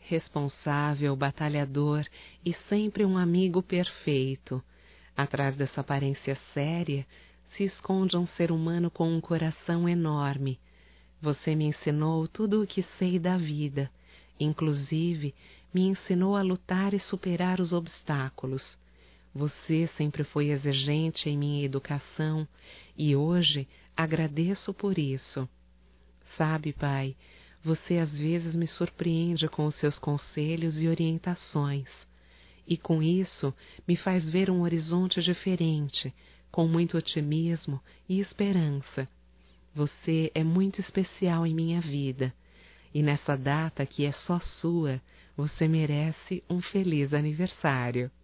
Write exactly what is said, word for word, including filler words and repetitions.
responsável, batalhador e sempre um amigo perfeito. Atrás dessa aparência séria se esconde um ser humano com um coração enorme. Você me ensinou tudo o que sei da vida, inclusive me ensinou a lutar e superar os obstáculos. Você sempre foi exigente em minha educação e hoje agradeço por isso. Sabe, pai, você às vezes me surpreende com os seus conselhos e orientações, e com isso me faz ver um horizonte diferente, com muito otimismo e esperança. Você é muito especial em minha vida, e nessa data que é só sua, você merece um feliz aniversário.